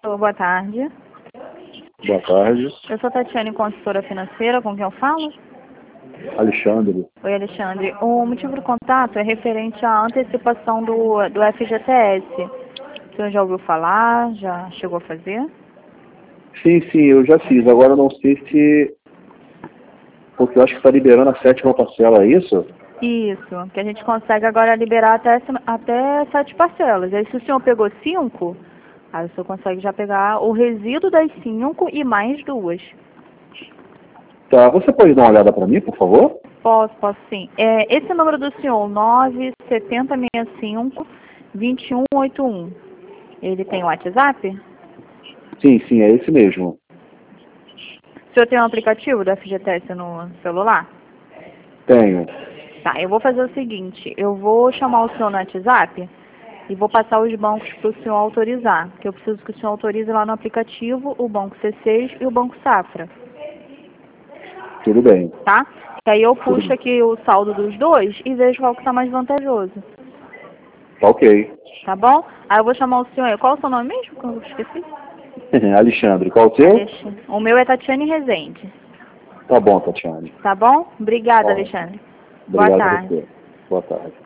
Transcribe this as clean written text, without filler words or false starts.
Boa tarde. Boa tarde. Eu sou Tatiane, consultora financeira, com quem eu falo? Alexandre. Oi, Alexandre. O motivo do contato é referente à antecipação do FGTS. O senhor já ouviu falar? Já chegou a fazer? Sim, eu já fiz. Agora eu não sei se... Porque eu acho que está liberando a 7ª parcela, é isso? Isso, que a gente consegue agora liberar até 7 parcelas. Aí se o senhor pegou 5, aí o senhor consegue já pegar o resíduo das 5 e mais 2. Tá, você pode dar uma olhada para mim, por favor? Posso sim. Esse número do senhor, 97065-2181, ele tem WhatsApp? Sim, é esse mesmo. O senhor tem um aplicativo da FGTS no celular? Tenho. Tá, eu vou fazer o seguinte, eu vou chamar o senhor no WhatsApp e vou passar os bancos para o senhor autorizar, porque eu preciso que o senhor autorize lá no aplicativo o Banco C6 e o Banco Safra, Tudo bem. tá? E aí eu Tudo puxo bem. aqui o saldo dos dois e vejo qual que está mais vantajoso, Tá ok. tá bom? Aí eu vou chamar o senhor, qual é o seu nome mesmo, que eu esqueci? Alexandre, qual o seu? Alexandre. O meu é Tatiane Rezende, Tá bom, Tatiane. tá bom? Obrigada, Ótimo. Alexandre. Boa Obrigado a tarde. você. Boa tarde.